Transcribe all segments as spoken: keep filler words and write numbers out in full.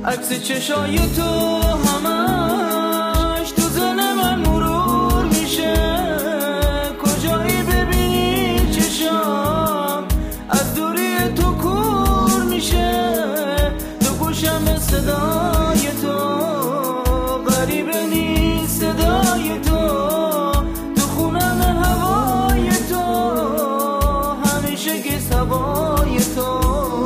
عکس چشای تو همش تو ذهن من مرور میشه. کجایی ببینی چشام از دوری تو کور میشه. تو گوشم صدای تو غریبه نیست صدای تو. تو خونم هوای تو همیشه گیز هوای تو.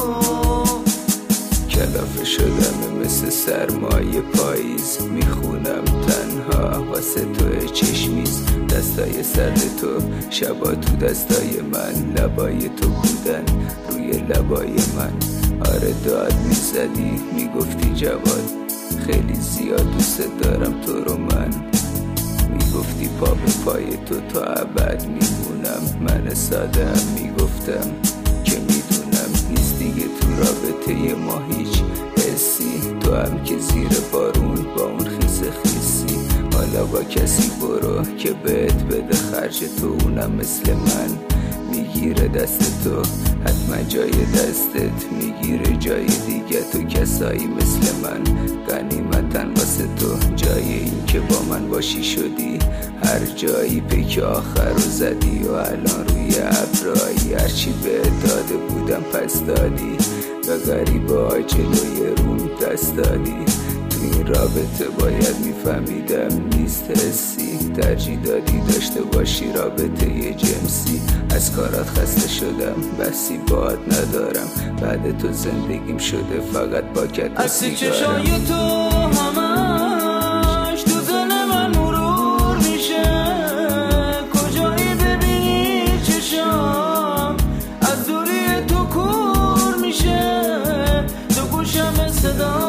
کلافه شدم مثل سرمایه پاییز. میخونم تنها واسه تو چشمیز. دستای سرد تو شبا تو دستای من. لبای تو بودن روی لبای من. آره داد میزدی میگفتی جواد خیلی زیاد دوست دارم تو رو من. میگفتی پا به پای تو تا ابد میمونم. من ساده هم میگفتم که میدونم نیست دیگه تو رابطه ما هیچ حسی. تو هم که زیر بارون با اون خیس خیسی. حالا با کسی برو که بهت بده خرج تو. اونم مثل من میگیره دست تو. حتما جای دستت میگیره جای دیگه. تو کسایی مثل من غنیمتن واسه تو. جای این که با من باشی شدی هر جایی پیک آخر رو زدی. و الان روی ابرایی هرچی بهت داده بودم پس دادی. و غریبه ها جلوی روم دست دادی. تو این رابطه باید میفهمیدم نیست حسی. ترجیح دادی داشته باشی رابطه یه جنسی. از کارات خسته شدم بسی باد ندارم. بعد تو زندگیم شده فقط باکت و سیگارم. چشای تو همش تو ذهن من مرور میشه. کجایی ببینی چشام از دوری تو کور میشه. تو گوشم صدا